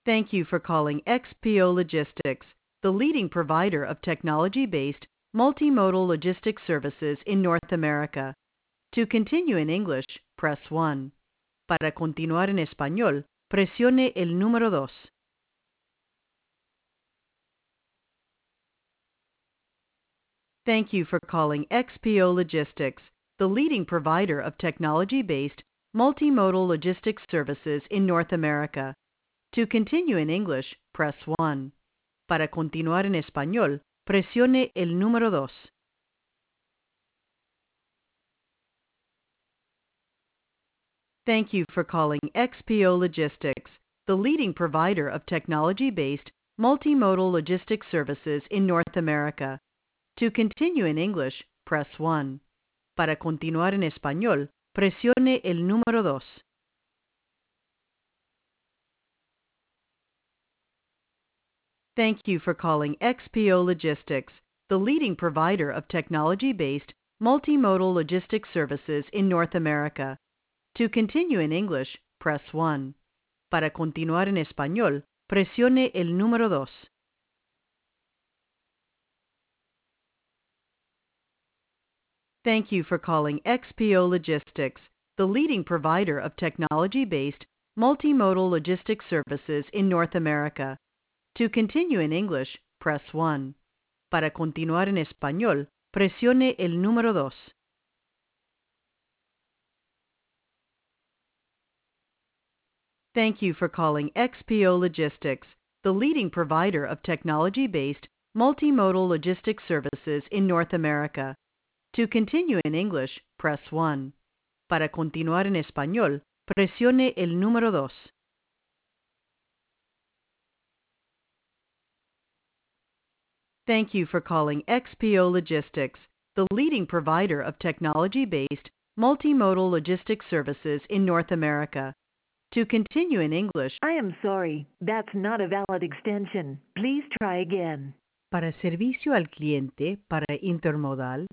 Thank you for calling XPO Logistics, the leading provider of technology-based multimodal logistics services in North America. To continue in English, press 1. Para continuar en español, presione el número 2. Thank you for calling XPO Logistics, the leading provider of technology-based multimodal logistics services in North America. To continue in English, press 1. Para continuar en español, presione el número 2. Thank you for calling XPO Logistics, the leading provider of technology-based multimodal logistics services in North America. To continue in English, press 1. Para continuar en español, presione el número 2. Thank you for calling XPO Logistics, the leading provider of technology-based multimodal logistics services in North America. To continue in English, press 1. Para continuar en español, presione el número 2. Thank you for calling XPO Logistics, the leading provider of technology-based multimodal logistics services in North America. To continue in English, press 1. Para continuar en español, presione el número 2. Thank you for calling XPO Logistics, the leading provider of technology-based multimodal logistics services in North America. To continue in English, press 1. Para continuar en español, presione el número 2. Thank you for calling XPO Logistics, the leading provider of technology-based multimodal logistics services in North America. To continue in English, I am sorry, that's not a valid extension. Please try again. para servicio al cliente para intermodal,